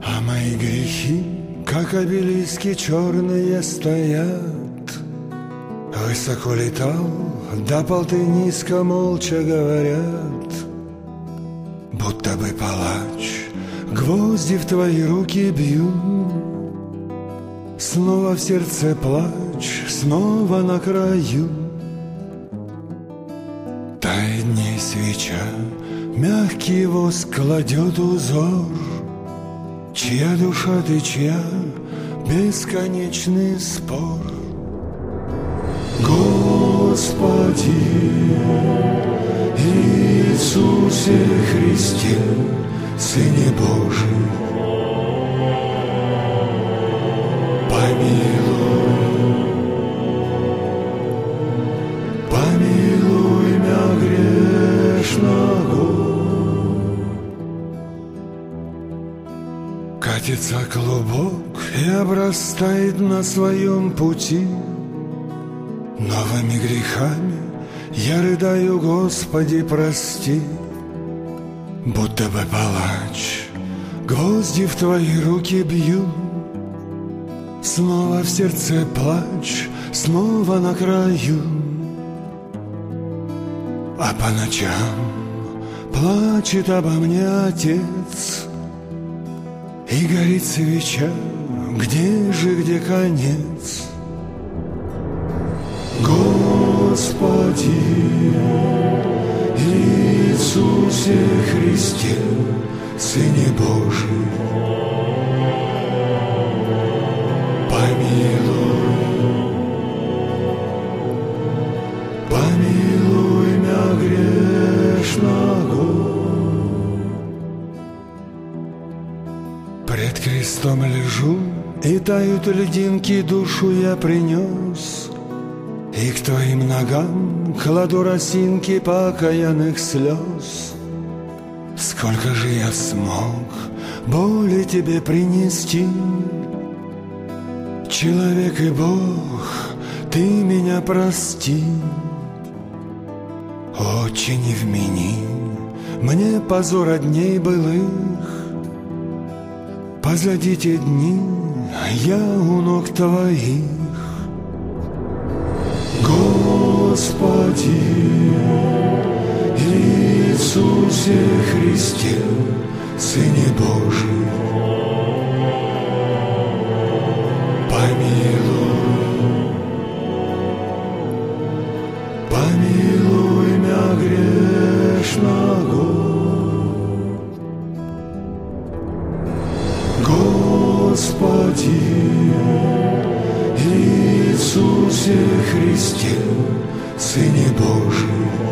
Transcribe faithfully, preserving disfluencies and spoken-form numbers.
А мои грехи, как обелиски черные, стоят. Высоко летал, до полты низко молча говорят. Будто бы палач, гвозди в твои руки бью. Снова в сердце плач, снова на краю. Тает дней свеча, мягкий воск кладет узор. Чья душа ты, чья, бесконечный спор. Господи, Иисусе Христе, Сыне Божий, помилуй, помилуй мя грешного. Катится клубок и обрастает на своем пути. Новыми грехами я рыдаю, Господи, прости. Будто бы палач, гвозди в твои руки бью. Снова в сердце плач, снова на краю. А по ночам плачет обо мне Отец. И горит свеча, где же, где конец? Господи, Иисусе Христе, Сыне Божий, помилуй, помилуй мя грешного. Пред крестом лежу, и тают льдинки, душу я принес. И к твоим ногам кладу росинки покаянных слез. Сколько же я смог боли тебе принести, человек и Бог, ты меня прости. Отче, не вмени мне позора дней былых. Позади те дни, я у ног твоих. Господи, Иисусе Христе, Сыне Божий, помилуй, помилуй мя грешного. Господи, Иисусе Христе, Сыне Божий,